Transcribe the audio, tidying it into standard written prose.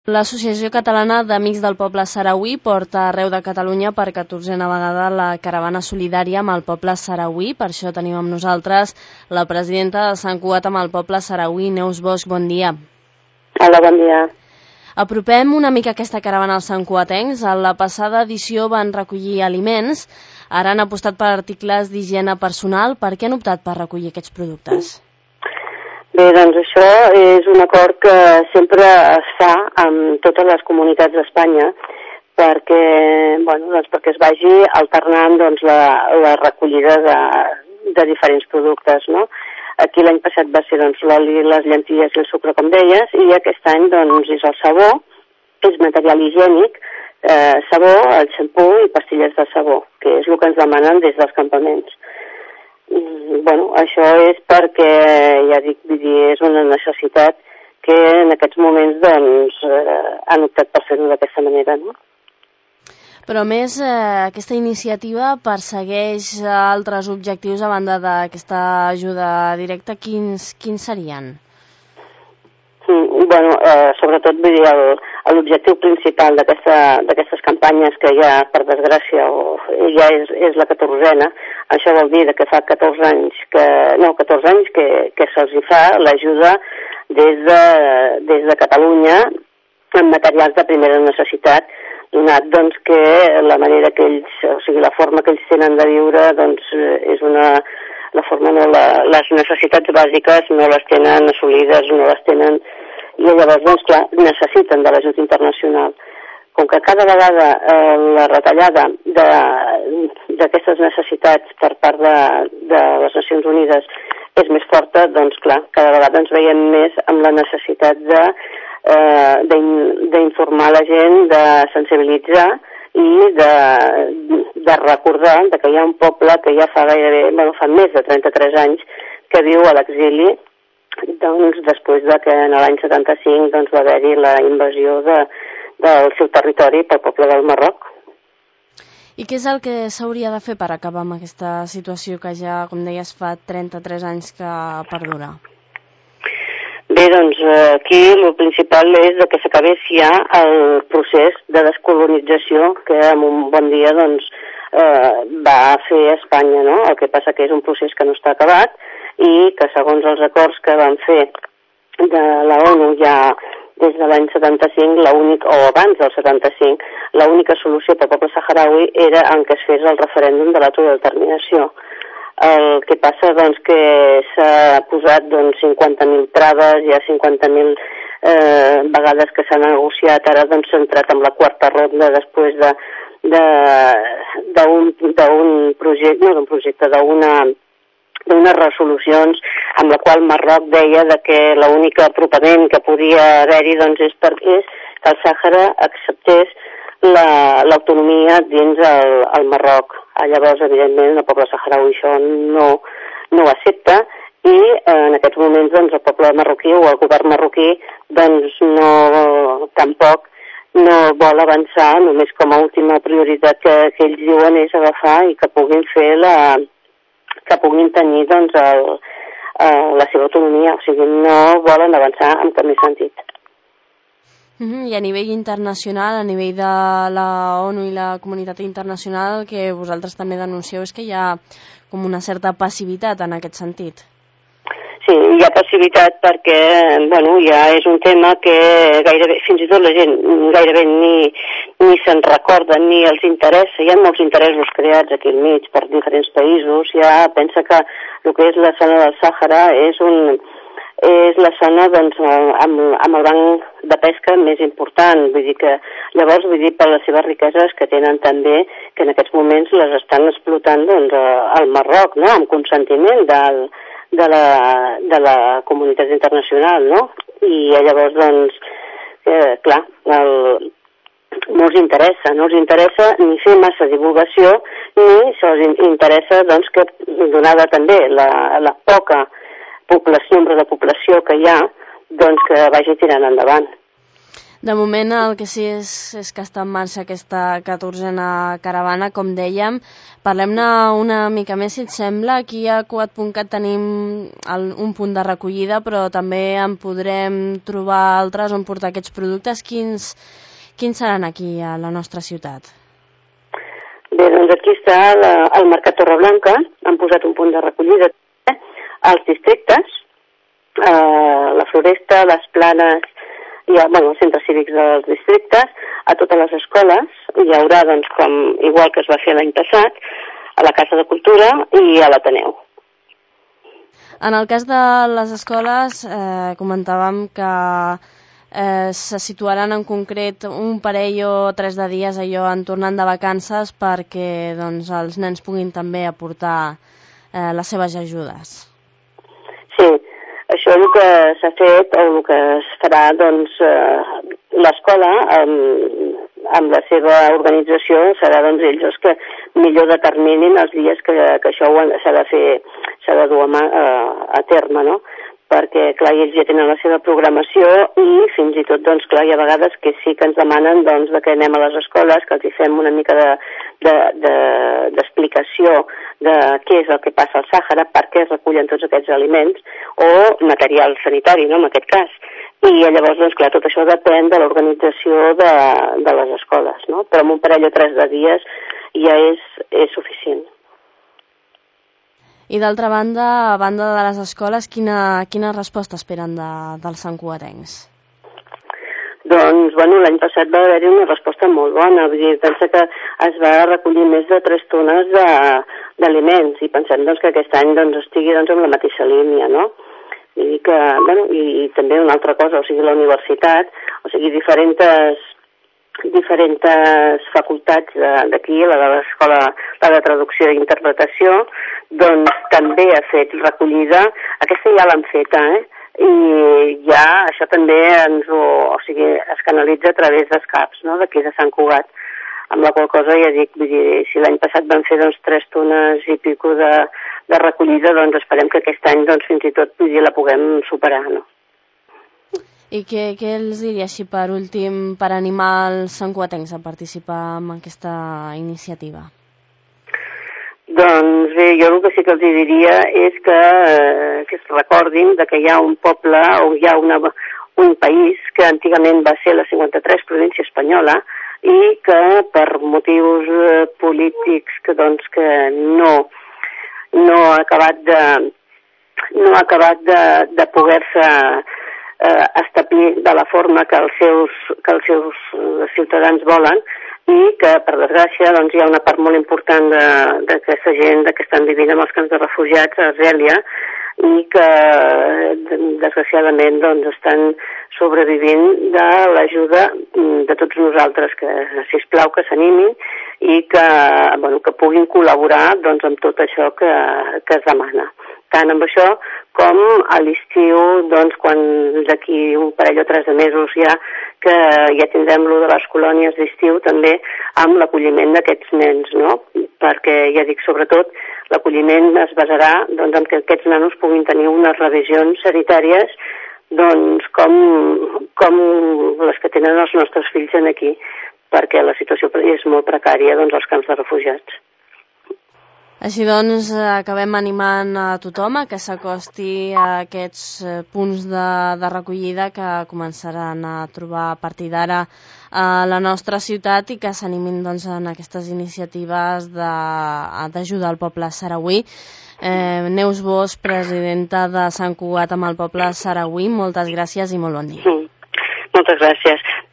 L'Associació Catalana d'Amics del Poble Sarauí porta arreu de Catalunya per 14a vegada la caravana solidària amb el poble sarauí. Per això tenim amb nosaltres la presidenta de Sant Cugat amb el poble sarauí, Neus Bosch. Bon dia. Hola, bon dia. Apropem una mica aquesta caravana als santcugatencs. A la passada edició van recollir aliments, ara han apostat per articles d'higiene personal. Per què han optat per recollir aquests productes? Bé, doncs això és un acord que sempre es fa amb totes les comunitats d'Espanya perquè es vagi alternant la recollida de diferents productes, no? Aquí l'any passat va ser l'oli, les llenties i el sucre, com deies, i aquest any és el sabó, és material higiènic, sabó, el xampú i pastilles de sabó, que és el que ens demanen des dels campaments. Això és perquè, ja dic, és una necessitat que en aquests moments han optat per fer-ho d'aquesta manera, no? Però a més, aquesta iniciativa persegueix altres objectius a banda d'aquesta ajuda directa. Quins serien? Sobretot, vull dir, l'objectiu principal d'aquestes campanyes, que ja, per desgràcia, ja és la 14a, això vol dir que fa 14 anys que se'ls fa l'ajuda des de Catalunya en materials de primera necessitat, donat que la manera que ells, o sigui, la forma que ells tenen de viure, és la forma, les necessitats bàsiques no les tenen assolides, no les tenen, i llavors, clar, necessiten de l'ajut internacional. Com que cada vegada la retallada d'aquestes necessitats per part de les Nacions Unides és més forta, clar, cada vegada ens veiem més amb la necessitat d'informar la gent, de sensibilitzar i de recordar que hi ha un poble que ja fa més de 33 anys que viu a l'exili, després que en l'any 75 va haver-hi la invasió del seu territori pel poble del Marroc. I què és el que s'hauria de fer per acabar amb aquesta situació que ja, com deies, fa 33 anys que perdura? Bé, aquí el principal és que s'acabés ja el procés de descolonització que en un bon dia va fer Espanya, no? El que passa que és un procés que no està acabat i que segons els acords que van fer de la ONU ja des de l'any 75, o abans del 75, l'única solució pel poble saharaui era en què es fes el referèndum de l'autodeterminació. El que passa que s'ha posat 50.000 traves, hi ha 50.000 vegades que s'ha negociat, ara s'ha entrat en la quarta ronda després d'unes resolucions amb la qual Marroc deia que l'únic apropament que podia haver-hi és que el Sàhara acceptés l'autonomia dins el Marroc. Llavors, evidentment, el poble saharaui això no ho accepta i en aquests moments el poble marroquí o el govern marroquí tampoc no vol avançar, només com a última prioritat que ells diuen és agafar i que puguin fer tenir la seva autonomia, o sigui, no volen avançar en cap més sentit. I a nivell internacional, a nivell de la ONU i la comunitat internacional, el que vosaltres també denuncieu és que hi ha com una certa passivitat en aquest sentit. Sí, hi ha passivitat perquè, ja és un tema que gairebé, fins i tot la gent gairebé ni se'n recorda ni els interessa. Hi ha molts interessos creats aquí al mig per diferents països. Ja pensa que el que és la zona del Sàhara és la zona amb el banc de pesca més important. Llavors, per les seves riqueses que tenen també, que en aquests moments les estan explotant al Marroc, no?, amb consentiment de la comunitat internacional, no? I llavors, clar, no els interessa ni fer massa divulgació, ni se'ls interessa que, donada també la poca nombre de població que hi ha, que vagi tirant endavant. De moment el que sí és que està en marxa aquesta 14a caravana, com dèiem. Parlem-ne una mica més, si et sembla. Aquí a Cugat.cat tenim un punt de recollida, però també en podrem trobar altres on portar aquests productes. Quins seran aquí a la nostra ciutat? Bé, doncs aquí està el Mercat Torreblanca. Han posat un punt de recollida als districtes, la Floresta, les Planes, els centres cívics dels districtes, a totes les escoles. Hi haurà, doncs, igual que es va fer l'any passat, a la Casa de Cultura i a l'Ateneu. En el cas de les escoles, comentàvem que se situaran en concret un parell o 3 de dies en tornant de vacances perquè doncs, els nens puguin també aportar les seves ajudes. Sí, això el que s'ha fet o el que es farà, doncs, l'escola amb la seva organització serà, doncs, ells els que millor determinin els dies que això s'ha de dur a terme, no? Perquè, clar, ells ja tenen la seva programació i fins i tot, doncs, clar, hi ha vegades que sí que ens demanen, doncs, que anem a les escoles, que els hi fem una mica d'explicació de què és el que passa al Sàhara, per què es recullen tots aquests aliments, o material sanitari, no?, en aquest cas. I llavors, doncs, clar, tot això depèn de l'organització de les escoles, no? Però en un parell o 3 de dies ja és suficient. I d'altra banda, a banda de les escoles, quina resposta esperen dels santcugatencs? Doncs, l'any passat va haver-hi una resposta molt bona. Vull dir, pensa que es va recollir més de 3 tones d'aliments i pensem, doncs, que aquest any, doncs, estigui, doncs, en la mateixa línia, no? I que, i també una altra cosa, o sigui, la universitat, o sigui, diferents facultats d'aquí, la de l'Escola de Traducció i Interpretació, doncs també ha fet recollida. Aquesta ja l'han feta, i ja això també es canalitza a través dels CAPs, no?, d'aquí de Sant Cugat, amb la qual cosa ja dic, vull dir, si l'any passat van fer, doncs, 3 tones i pico de recollida, doncs esperem que aquest any, doncs, fins i tot, vull dir, la puguem superar, no? I què els diria així per últim per animar els santcugatencs a participar en aquesta iniciativa? Doncs bé, jo el que sí que els diria és que es recordin que hi ha un poble o hi ha un país que antigament va ser la 53 província espanyola i que per motius polítics que no ha acabat de poder-se establir de la forma que els seus ciutadans volen i que, per desgràcia, doncs, hi ha una part molt important d'aquesta gent que estan vivint en els camps de refugiats a Argèlia i que, desgraciadament, doncs, estan sobrevivint de l'ajuda de tots nosaltres, que, sisplau, que s'animin i que puguin col·laborar, doncs, amb tot això que es demana. Tant amb això com a l'estiu, doncs, quan d'aquí un parell o 3 de mesos ja tindrem lo de les colònies d'estiu també amb l'acolliment d'aquests nens, no? Perquè, ja dic, sobretot, l'acolliment es basarà, doncs, en que aquests nanos puguin tenir unes revisions sanitàries, doncs, com les que tenen els nostres fills aquí, perquè la situació és molt precària, doncs, als camps de refugiats. Així doncs, acabem animant a tothom a que s'acosti a aquests punts de recollida que començaran a trobar a partir d'ara a la nostra ciutat i que s'animin, doncs, en aquestes iniciatives d'ajudar al poble sarauí. Neus Bosch, presidenta de Sant Cugat amb el poble sarauí, moltes gràcies i molt bon dia. Moltes gràcies.